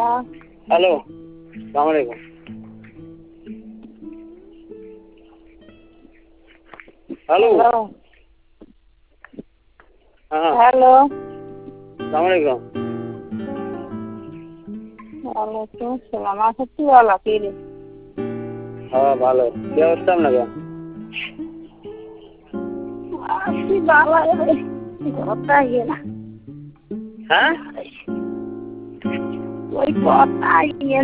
Hello, সালাম আলাইকুম। Hello, হ্যাঁ, হ্যালো, সালাম আলাইকুম। ওয়ালাইকুম আসসালাম। আচ্ছা কি বলা কি রে? হ্যাঁ, ভালো। কি অবস্থা আপনাকে? আছি বাবা রে, কথা ইয়ে না। হ্যাঁ, ওই কথা ইয়ে